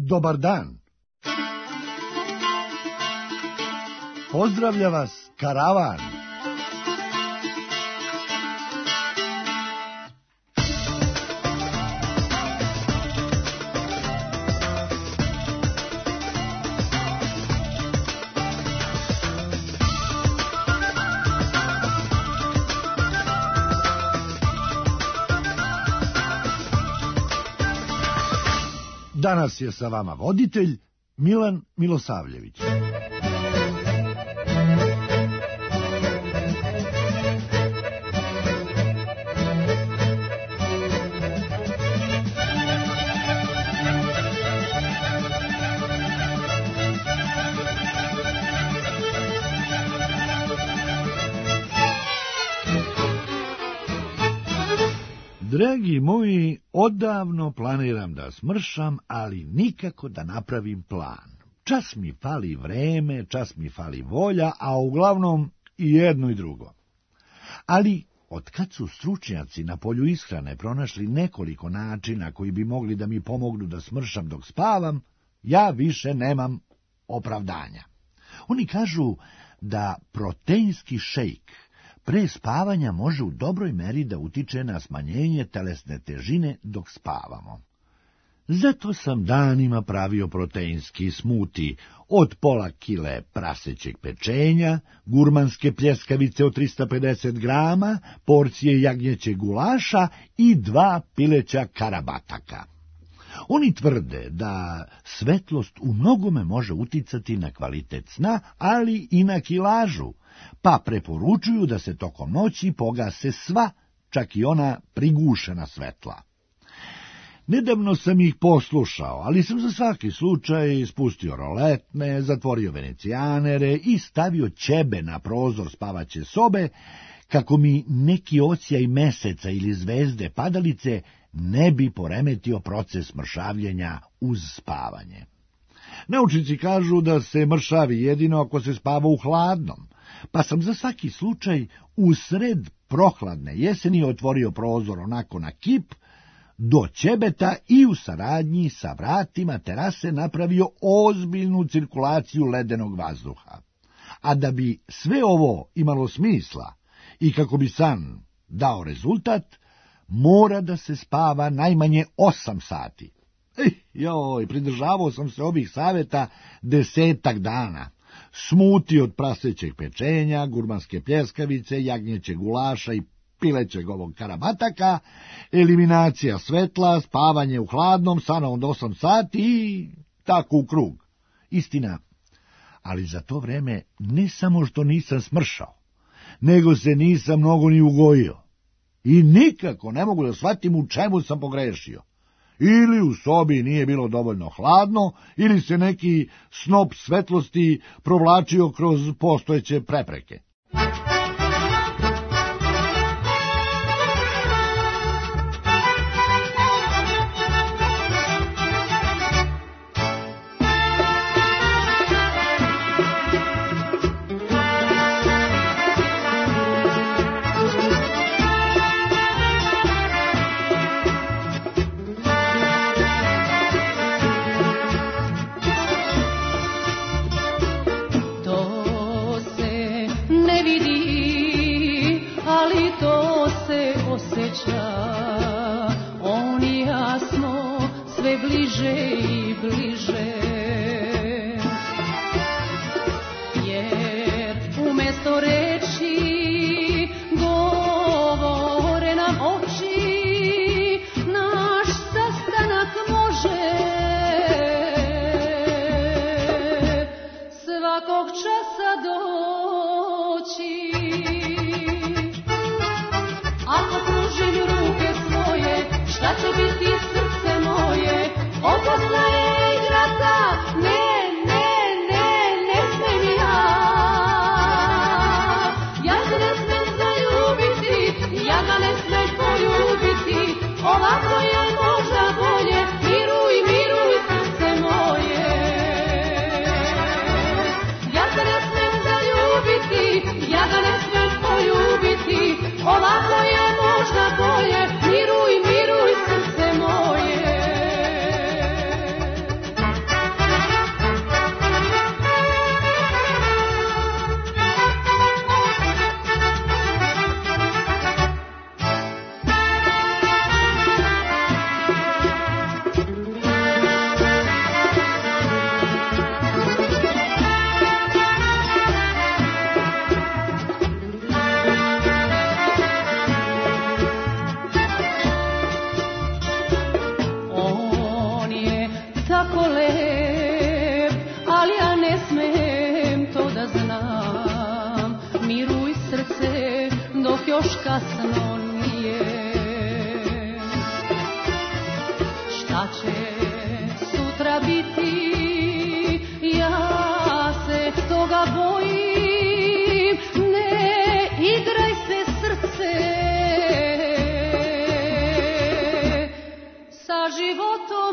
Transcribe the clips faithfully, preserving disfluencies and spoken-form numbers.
dobar dan. Pozdravlja vas karavan. Danas je sa vama voditelj Milan Milosavljević. Dragi moji, odavno planiram da smršam, ali nikako da napravim plan. Čas mi fali vreme, čas mi fali volja, a uglavnom i jedno i drugo. Ali, otkad su stručnjaci na polju ishrane pronašli nekoliko načina koji bi mogli da mi pomognu da smršam dok spavam, ja više nemam opravdanja. Oni kažu da proteinski šejk pre spavanja može u dobroj meri da utiče na smanjenje telesne težine dok spavamo. Zato sam danima pravio proteinski smuti od pola kile prasećeg pečenja, gurmanske pljeskavice od trista pedeset grama, porcije jagnjećeg gulaša i dva pileća karabataka. Oni tvrde da svetlost u mnogome može uticati na kvalitet sna, ali i na kilažu, pa preporučuju da se tokom noći pogase sva, čak i ona prigušena svetla. Nedavno sam ih poslušao, ali sam za svaki slučaj spustio roletne, zatvorio venecijanere i stavio ćebe na prozor spavaće sobe, kako mi neki odsjaj meseca ili zvezde padalice ne bi poremetio proces mršavljenja uz spavanje. Naučnici kažu da se mršavi jedino ako se spava u hladnom, pa sam za svaki slučaj usred prohladne jeseni otvorio prozor onako na kip, do ćebeta i u saradnji sa vratima terase napravio ozbiljnu cirkulaciju ledenog vazduha. A da bi sve ovo imalo smisla i kako bi san dao rezultat, mora da se spava najmanje osam sati. Ej, joj, pridržavao sam se ovih savjeta desetak dana. Smuti od prasećeg pečenja, gurmanske pljeskavice, jagnjećeg gulaša i pilećeg ovog karabataka, eliminacija svetla, spavanje u hladnom, sana od osam sati i tako u krug. Istina, ali za to vreme ne samo što nisam smršao, nego se nisam mnogo ni ugojio. I nikako ne mogu da shvatim u čemu sam pogrešio. Ili u sobi nije bilo dovoljno hladno, ili se neki snop svetlosti provlačio kroz postojeće prepreke. On i ja smo sve bliže i bliže, jer umjesto reči govore nam oči, naš sastanak može svakog časa doći. Ako pružim ruke svoje, šta će biti srce moje, opoznaje tako lep, ali ja ne smem to da znam. Miruj srce dok još kasno nije. Šta će sutra biti, ja se toga bojim. Ne igraj se srce sa životom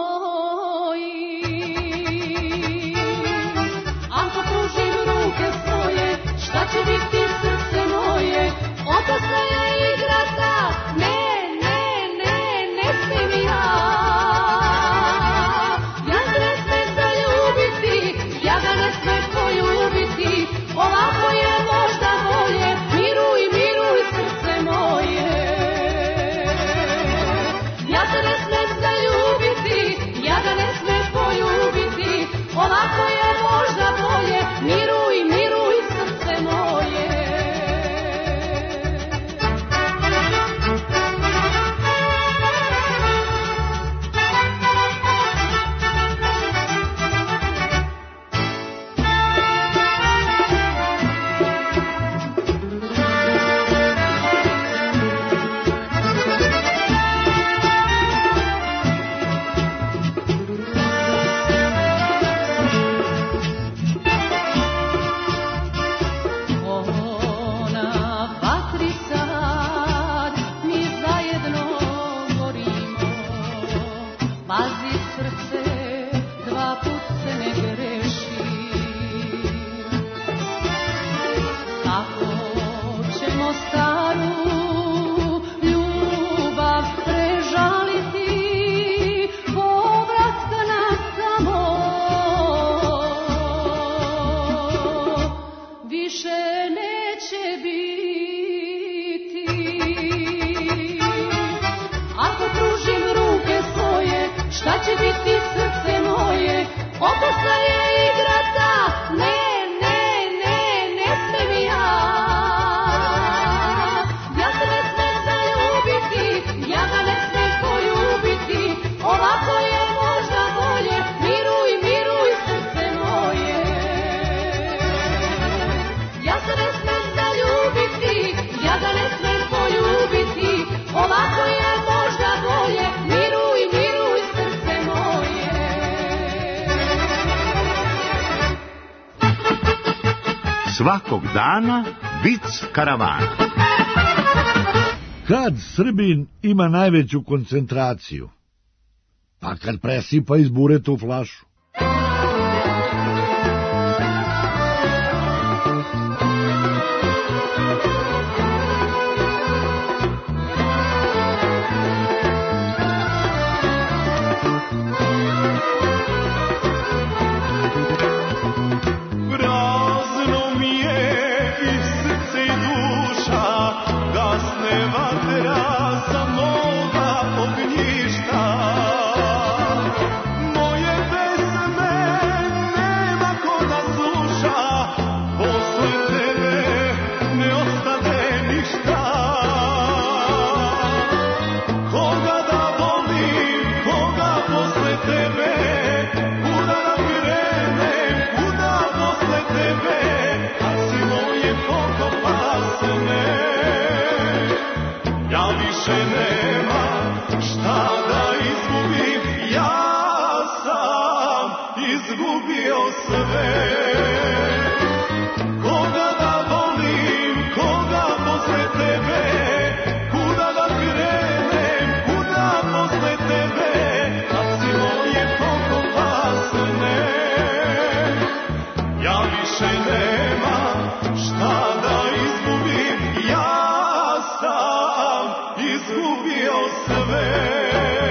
mojim. Ako pružim ruke svoje, šta će biti srce moje? Opasna je igrata, ne, ne, ne, ne smijem ja. Ja ga ne smem zaljubiti, ja ga ne smem poljubiti. Ovako je možda bolje, miruj, miruj srce moje. Ja se ne smem zaljubiti, ja ga ne smem poljubiti. Ovako je možda bolje, miruj, miruj srce moje. Svakog dana vic karavana. Kad Srbin ima najveću koncentraciju? Pa kad presipa iz bureta u flašu.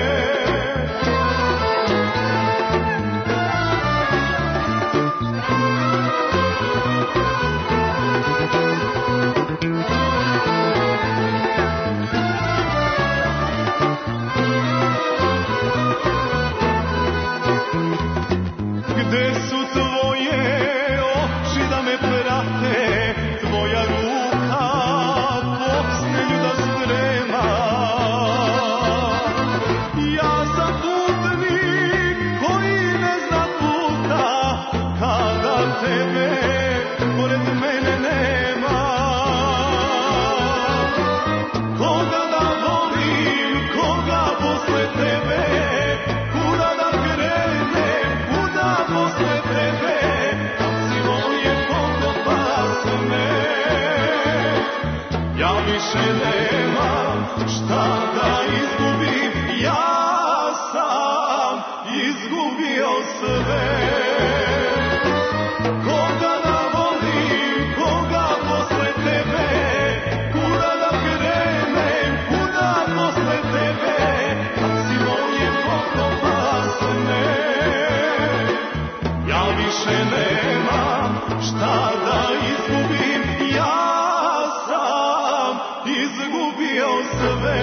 Sve više nemam šta da izgubim, ja sam izgubio sve. Koga da volim, koga posle tebe, kuda da krenem, kuda posle tebe, kad si moje pokopasne. Ja više nemam šta da izgubim, ja sam izgubio sve.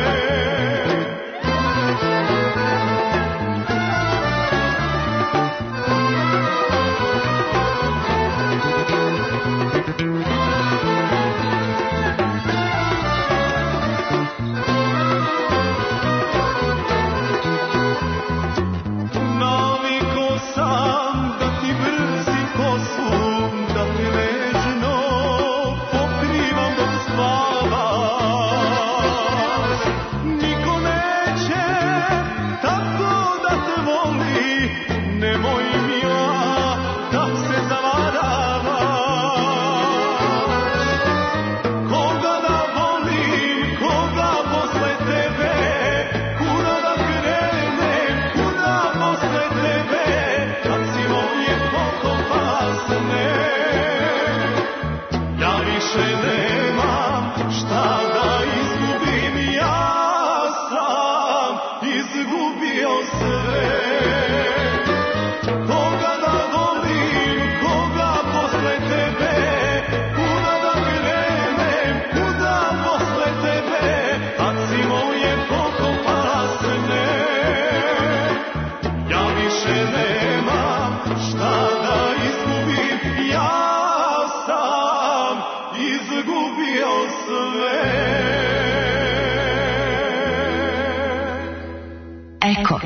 Eko.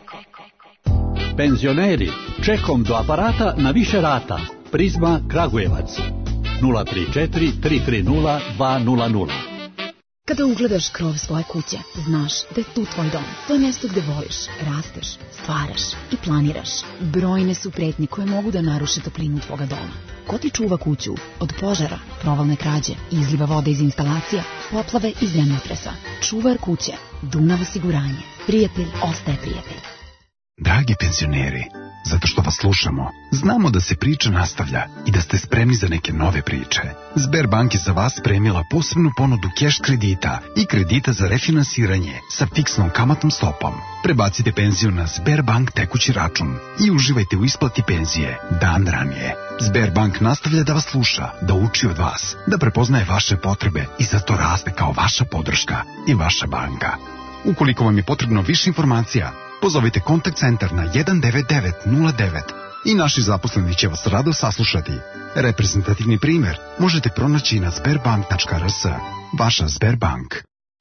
Penzioneri, čekom do aparata na više rata. Prizma Kragujevac. nula tri četiri tri tri nula dva nula nula. Kada ugledaš krov svoje kuće, znaš da je tu tvoj dom. To je mjesto gde voliš, rasteš, stvaraš i planiraš. Brojne su pretnje koje mogu da naruše toplinu tvoga doma. Ko ti čuva kuću od požara, provalne krađe, izliva vode iz instalacija, poplave i zemljotresa? Čuvar kuće, Dunav osiguranje. Prijatelj ostaje prijatelj. Dragi penzioneri, zato što vas slušamo, znamo da se priča nastavlja i da ste spremni za neke nove priče. Sberbank je za vas spremila posebnu ponudu keš kredita i kredita za refinansiranje sa fiksnom kamatnom stopom. Prebacite penziju na Sberbank tekući račun i uživajte u isplati penzije dan ranije. Sberbank nastavlja da vas sluša, da uči od vas, da prepoznaje vaše potrebe i zato raste kao vaša podrška i vaša banka. Ukoliko vam je potrebno više informacija, pozovite kontakt centar na jedan devet devet nula devet i naši zaposleni će vas rado saslušati. Reprezentativni primjer možete pronaći na sberbank tačka r s. Vaša Sberbank.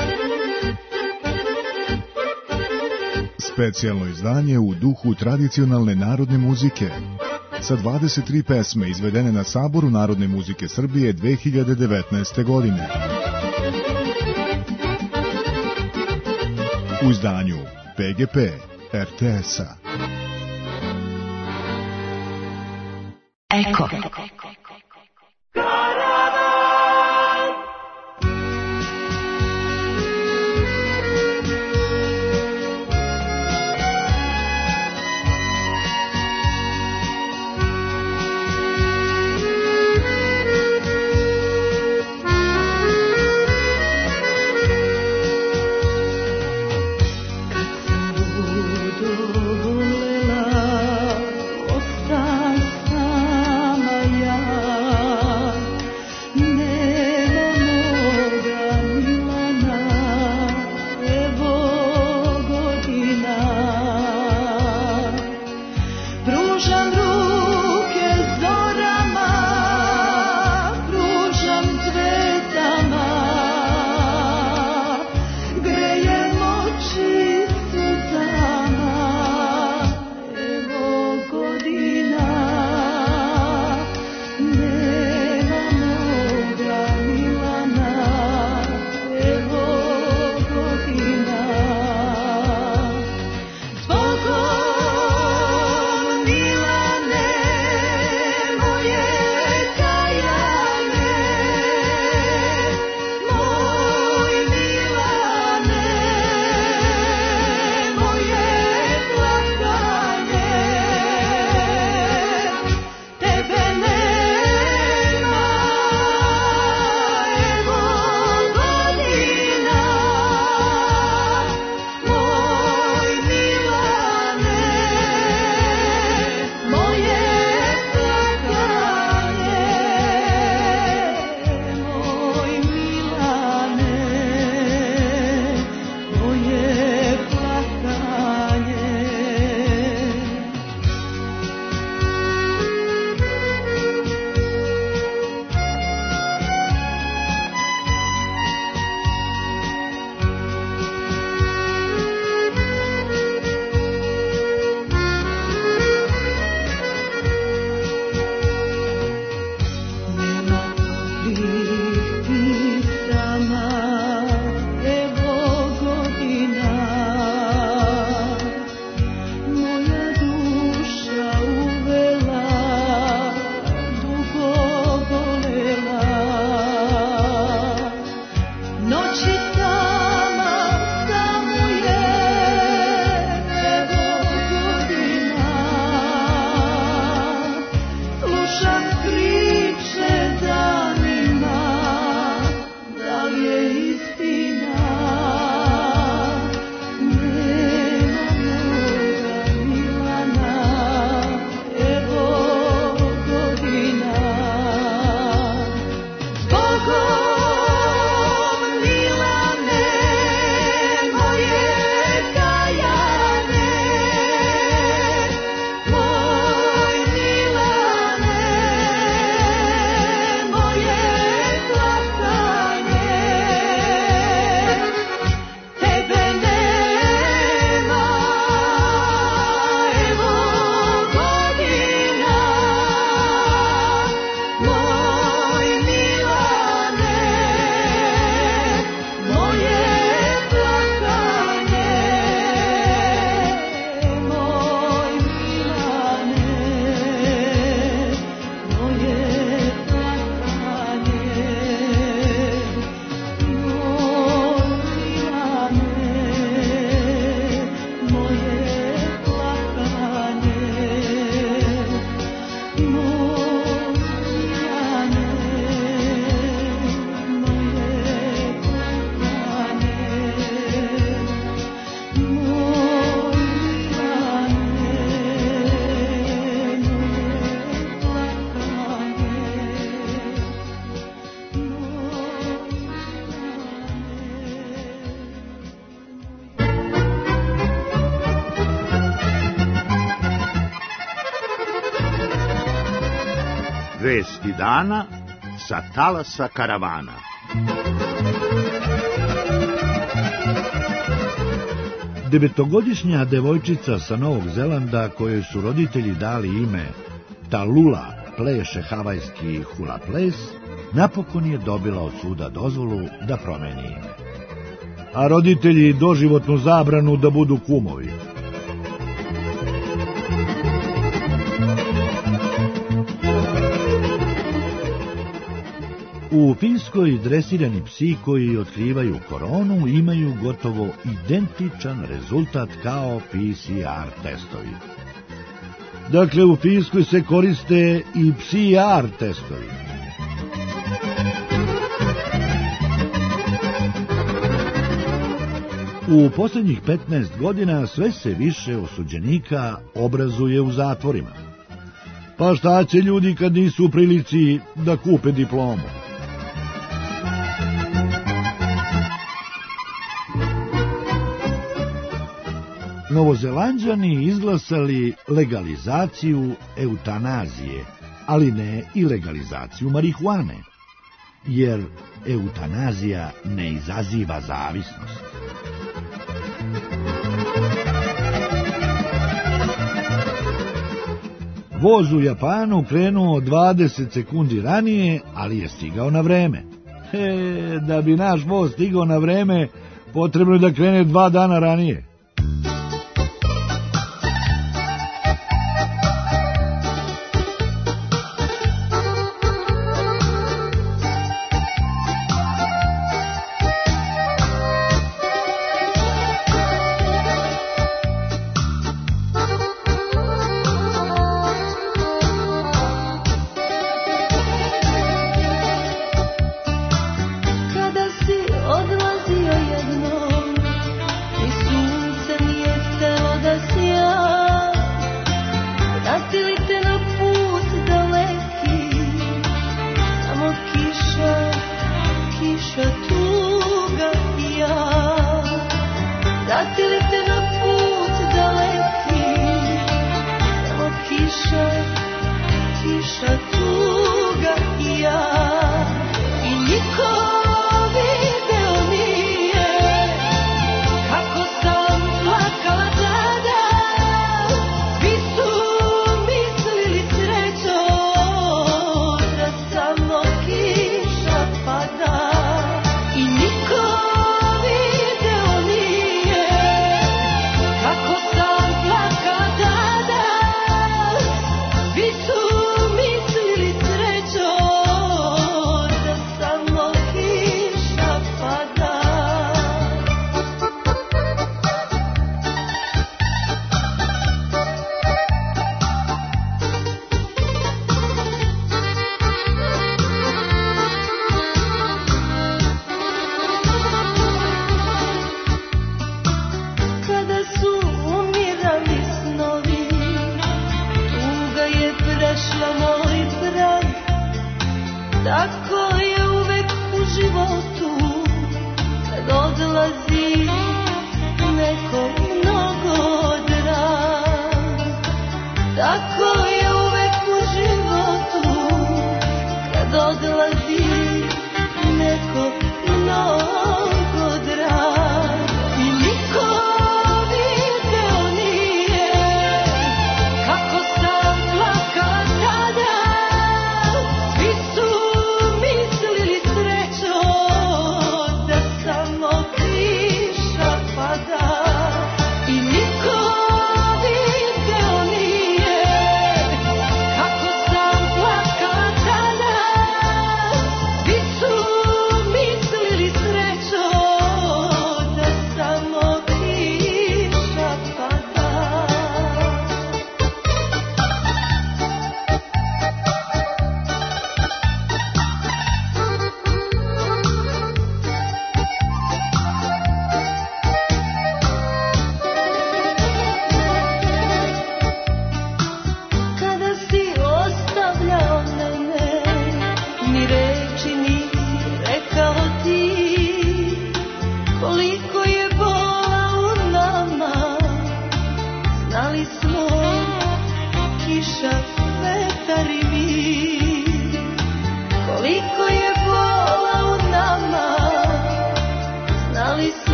Specijalno izdanje u duhu tradicionalne narodne muzike. Sa dvadeset tri pesme izvedene na Saboru Narodne muzike Srbije dve hiljade devetnaeste. godine. U izdanju P G P R T S-a. Eko. Sama ja Vesti dana sa talasa karavana. Devetogodišnja devojčica sa Novog Zelanda, kojoj su roditelji dali ime Talula, pleše havajski hula ples, napokon je dobila od suda dozvolu da promeni ime. A roditelji doživotnu zabranu da budu kumovi. U Finskoj dresirani psi koji otkrivaju koronu imaju gotovo identičan rezultat kao P C R testovi. Dakle, u Finskoj se koriste i P C R testovi. U posljednjih petnaest godina sve se više osuđenika obrazuje u zatvorima. Pa šta će ljudi kad nisu u prilici da kupe diplomu? Novozelanđani izglasali legalizaciju eutanazije, ali ne i legalizaciju marihuane, jer eutanazija ne izaziva zavisnost. Voz u Japanu krenuo dvadeset sekundi ranije, ali je stigao na vreme. He, da bi naš voz stigao na vreme, potrebno je da krene dva dana ranije. Znali smo kiša, vetar i mi.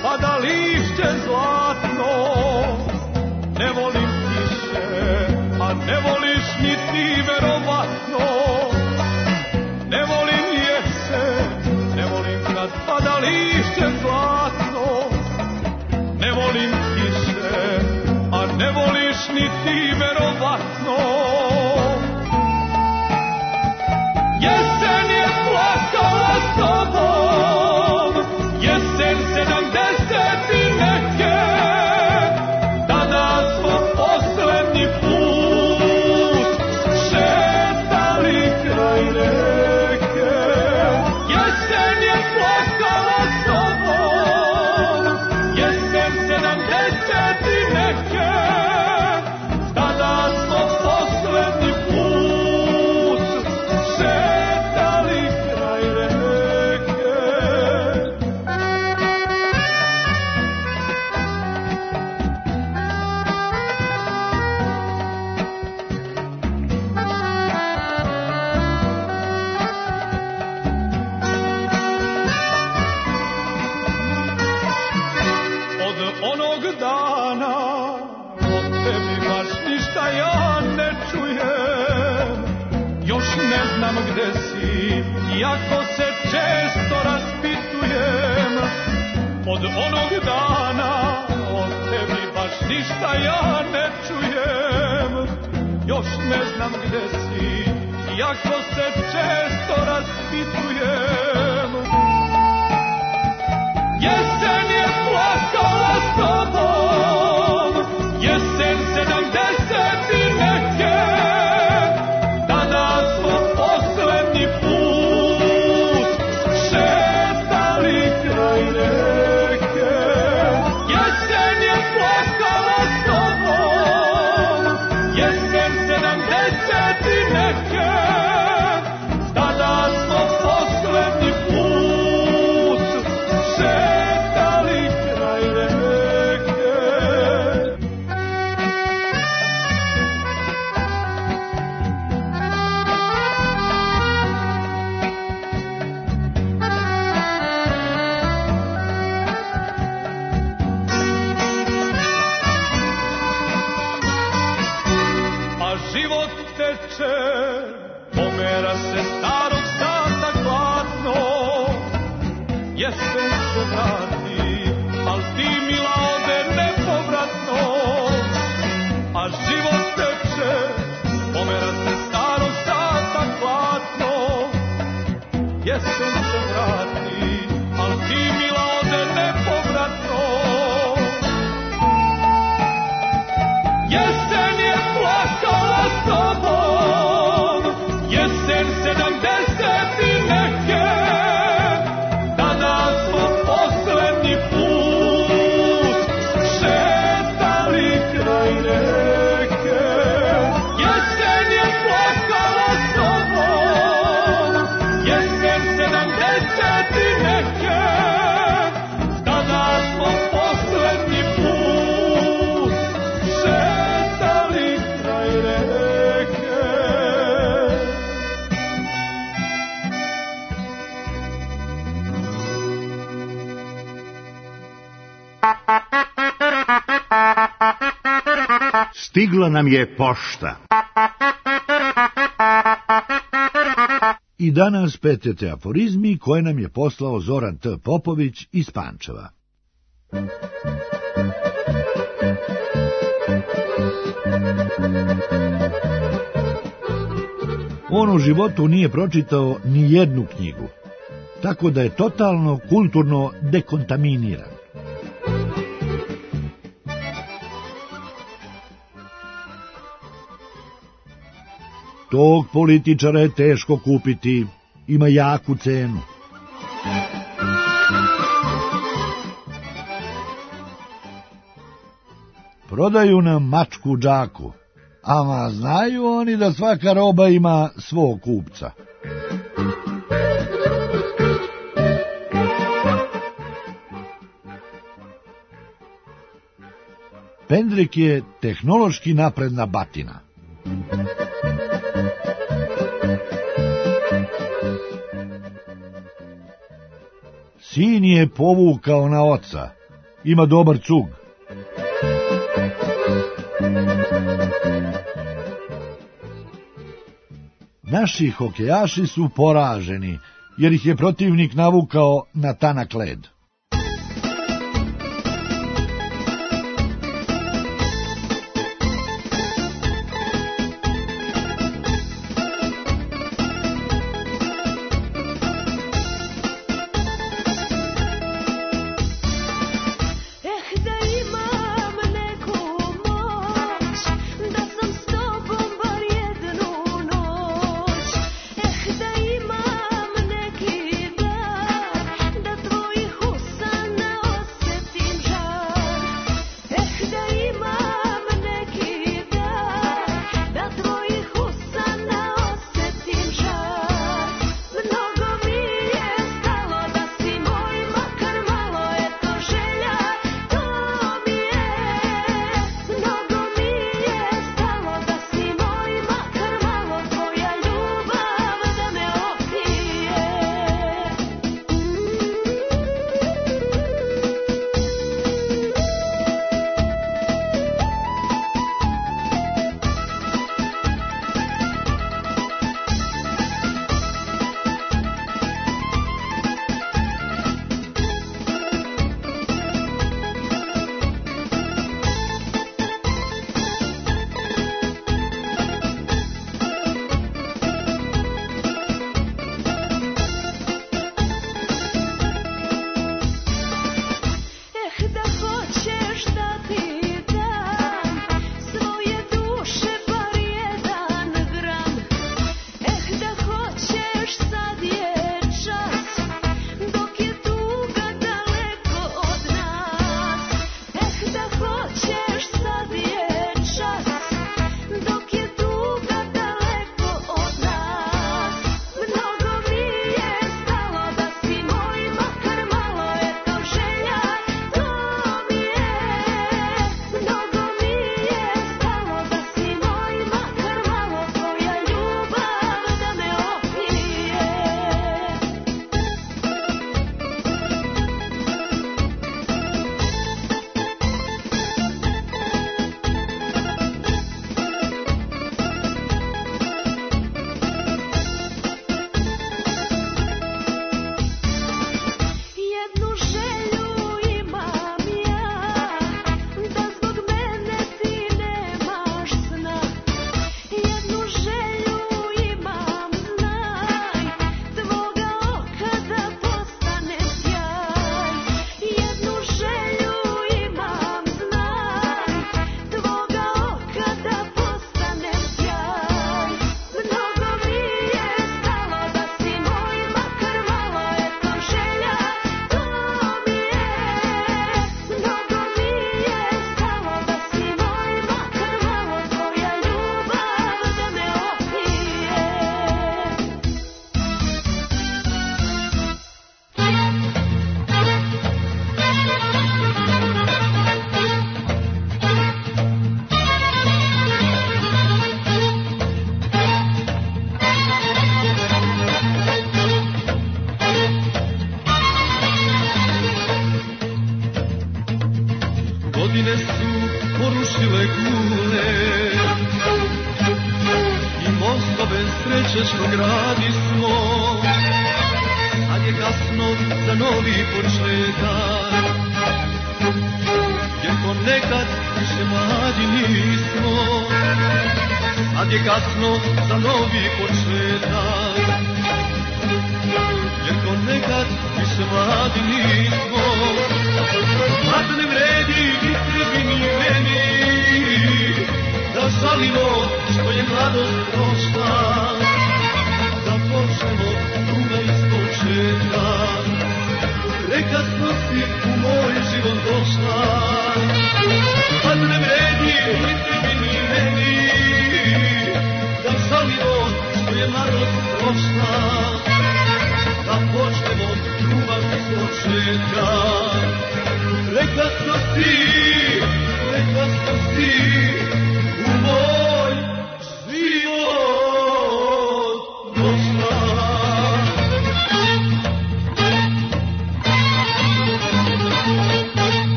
pada lišće zlatno. Ne volim kiše, a ne voliš ni ti verovatno. Ne volim jesen, ne volim kad pada lišće zlatno. Ne volim kiše, a ne voliš ni ti verovatno. Jesen je plakala s tobom, jesen sedamdeset i neke. Tada smo poslednji put šetali kraj reke. Jesen je plakala s tobom, jesen sedamdeset i neke. Tada smo poslednji put šetali kraj reke. Od onog dana od tebi baš ništa ja ne čujem. Još ne znam gde si, iako se često raspitujem. Od onog dana od tebi baš ništa ja ne čujem. Još ne znam gde si, iako se često raspitujem. Jesen je plakala s tobom, jesen sedamdeset i neke. Tada smo poslednji put šetali kraj reke. Jesen je plakala s tobom, jesen sedamdeset i neke. Tada smo poslednji put šetali kraj reke. A život teče, pomera se starog sata gladno. Jesen se vrati, al ti mila ode nepovratno. A život teče, pomera se starog sata gladno. Jesen se vrati, al ti mila ode nepovratno. Jesen je plakala s tobom, jesen sedamdeset i neke. Tada smo poslednji put šetali kraj reke. Jesen je plakala s tobom, jesen sedamdeset i neke. Tada smo poslednji put šetali kraj reke. Stigla nam je pošta. I danas P T T aforizmi koje nam je poslao Zoran T. Popović iz Pančeva. On u životu nije pročitao ni jednu knjigu, tako da je totalno kulturno dekontaminiran. Tog političara je teško kupiti, ima jaku cenu. Prodaju nam mačku džaku, ama znaju oni da svaka roba ima svog kupca. Pendrek je tehnološki napredna batina. Sin je povukao na oca, ima dobar cug. Naši hokejaši su poraženi, jer ih je protivnik navukao na tanak led.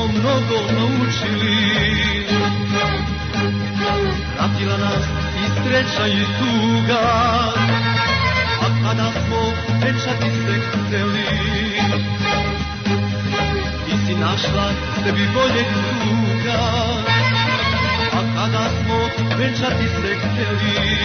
smo mnogo naučili. Pratila nas i sreća i tuga, a kada smo večati se hteli, ti si našla sebi boljeg druga. A kada smo večati se hteli,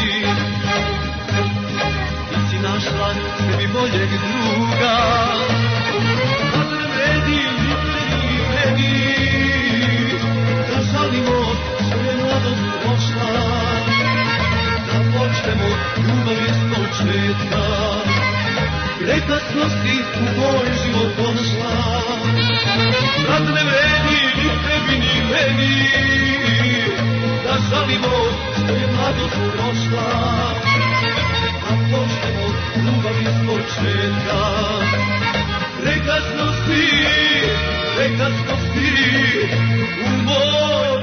ti si našla sebi boljeg druga. Sad ne vredi ni tebi ni meni da žalimo što je mladost prošla, da počnemo ljubav iz početka. Prekasnosti u moj život došla. Sad ne vredi ni tebi ni meni da žalimo što je mladost prošla, da počnemo ljubav iz početka. Prekasnosti, prekasnosti u moj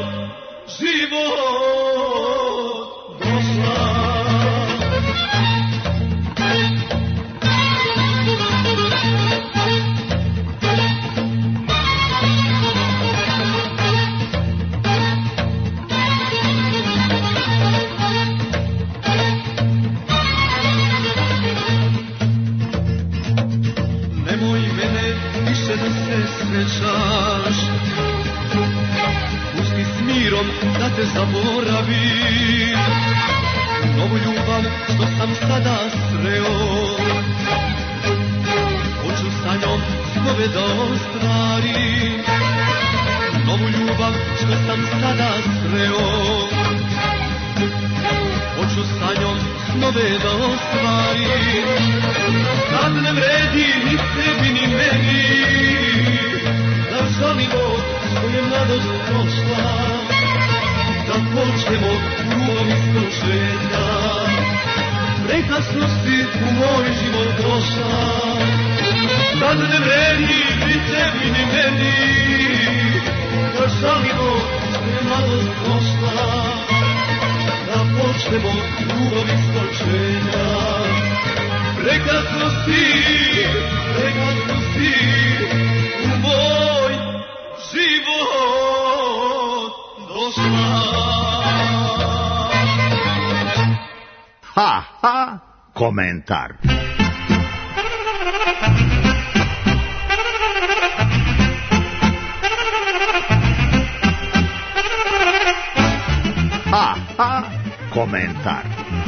život došla. Pusti s mirom da te zaboravim, novu ljubav što sam sada sreo, hoću sa njom snove da ostvarim. Novu ljubav što sam sada sreo, hoću sa njom snove da ostvarim. Sad ne vredi ni tebi ni meni da žalimo što je mladost prošla, da počnemo ljubav iz početka. Prekasnosti u moj život došla. Sad ne vredi ni tebi ni meni da žalimo što je mladost prošla, da počnemo ljubav iz početka. Prekasnosti, prekasnosti u moj život došla. Ha, ha, komentar. Ha, ha, komentar.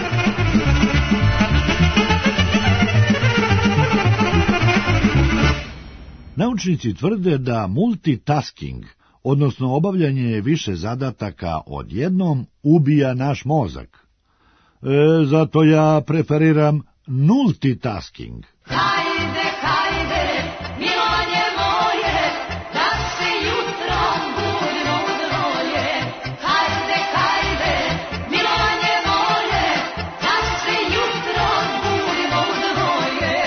Naučnici tvrde da multitasking, odnosno obavljanje više zadataka odjednom, ubija naš mozak. E, zato ja preferiram nultitasking. Hajde, hajde, milovanje moje, da se jutrom budimo u dvoje. Hajde, hajde, milovanje moje, da se jutrom budimo u dvoje.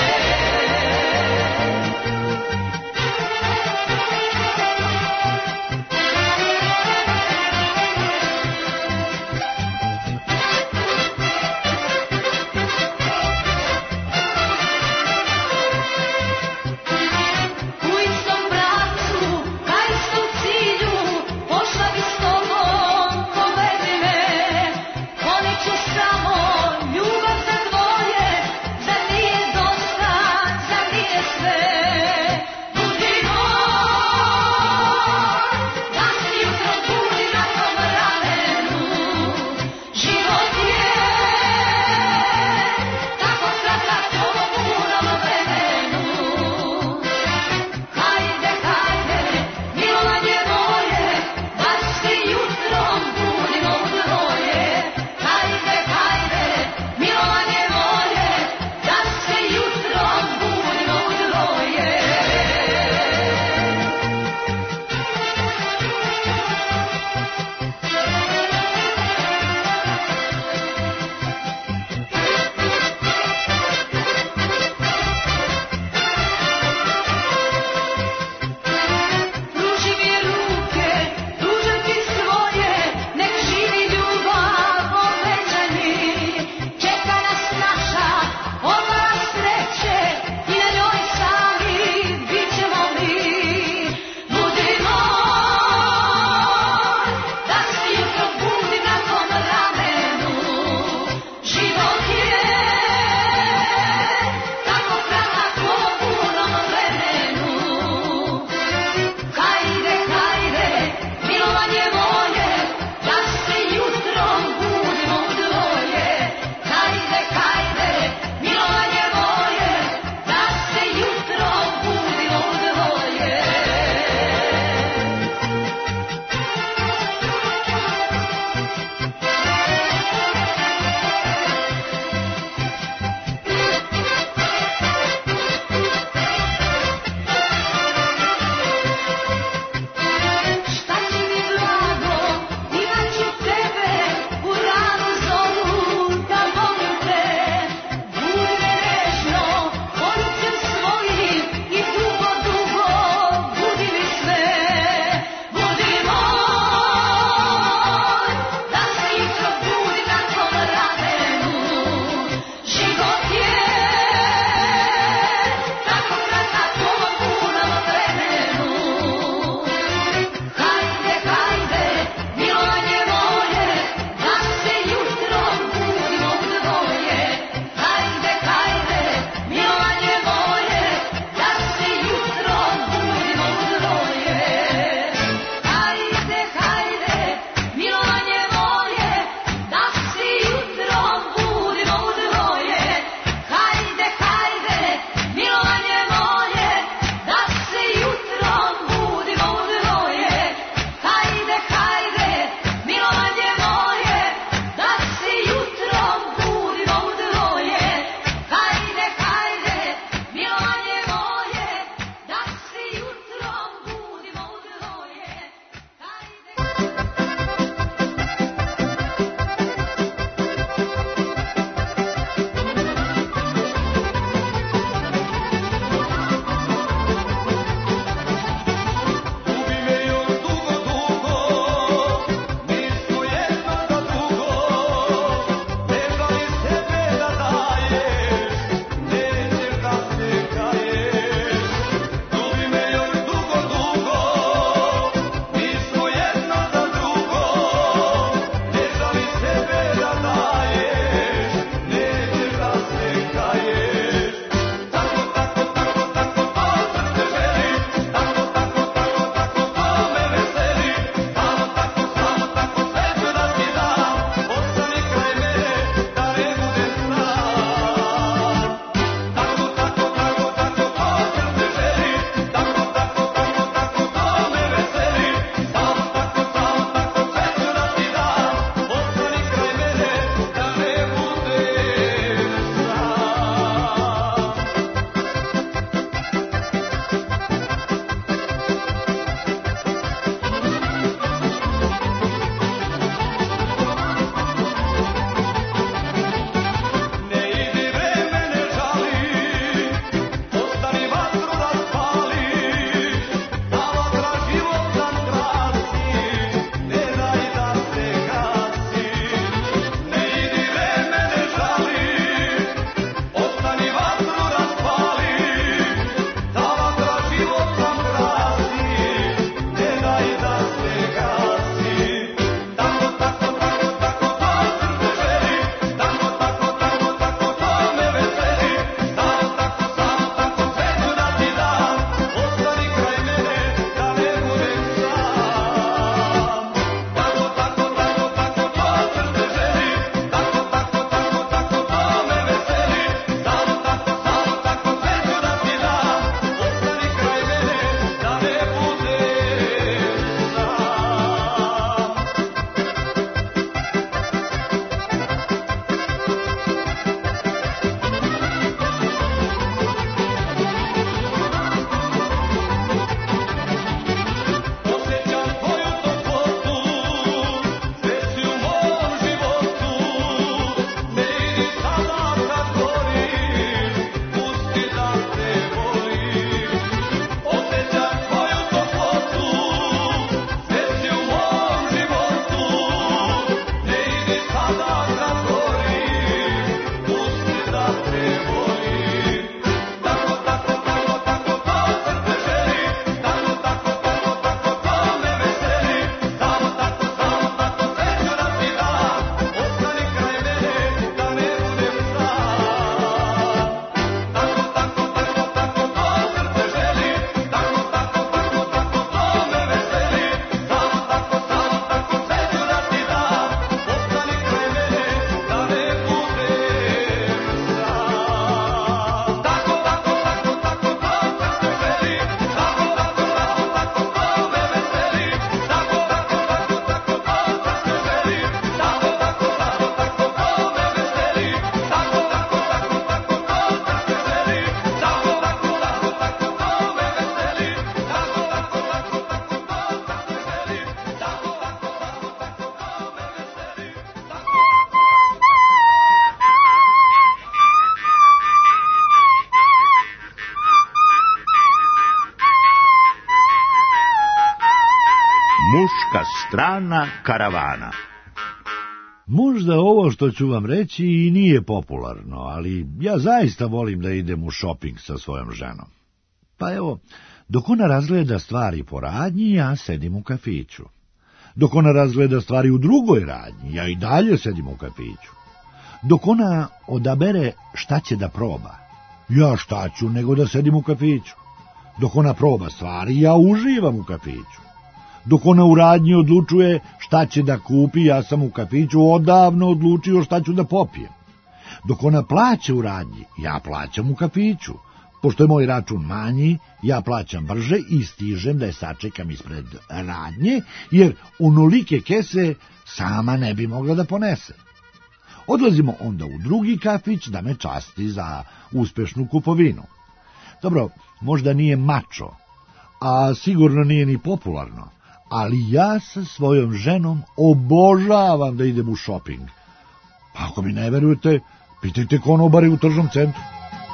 Muška strana karavana. Možda ovo što ću vam reći i nije popularno, ali ja zaista volim da idem u šoping sa svojom ženom. Pa evo, dok ona razgleda stvari po radnji, ja sedim u kafiću. Dok ona razgleda stvari u drugoj radnji, ja i dalje sedim u kafiću. Dok ona odabere šta će da proba, ja šta ću nego da sedim u kafiću. Dok ona proba stvari, ja uživam u kafiću. Dok ona u radnji odlučuje šta će da kupi, ja sam u kafiću odavno odlučio šta ću da popijem. Dok ona plaća u radnji, ja plaćam u kafiću. Pošto je moj račun manji, ja plaćam brže i stižem da je sačekam ispred radnje, jer onolike kese sama ne bi mogla da ponese. Odlazimo onda u drugi kafić da me časti za uspešnu kupovinu. Dobro, možda nije mačo, a sigurno nije ni popularno, ali ja sa svojom ženom obožavam da idem u šoping. Pa ako mi ne verujete, pitajte konobare u tržnom centru.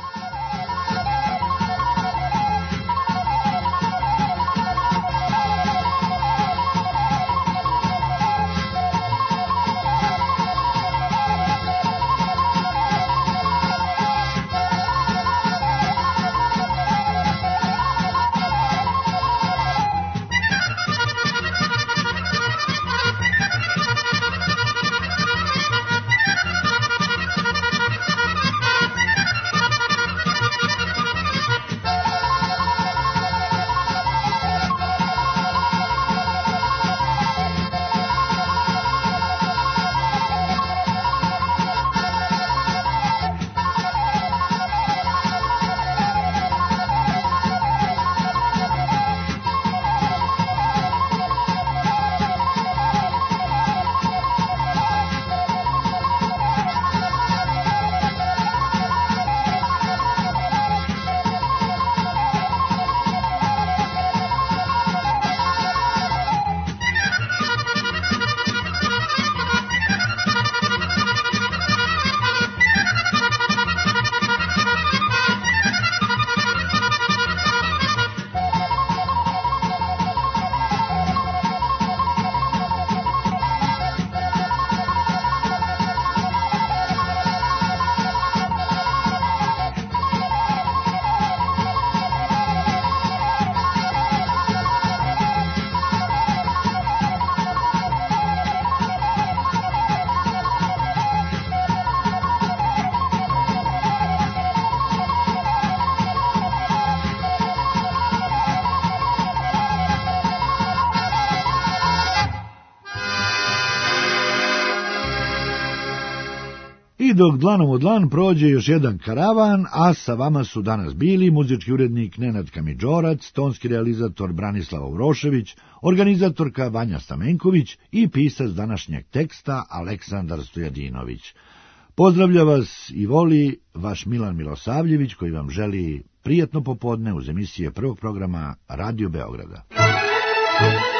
I dok dlanom u dlan prođe još jedan karavan, a sa vama su danas bili muzički urednik Nenad Kamidžorac, tonski realizator Branislav Urošević, organizatorka Vanja Stamenković i pisac današnjeg teksta Aleksandar Stojadinović. Pozdravlja vas i voli vaš Milan Milosavljević, koji vam želi prijatno popodne uz emisije prvog programa Radio Beograda.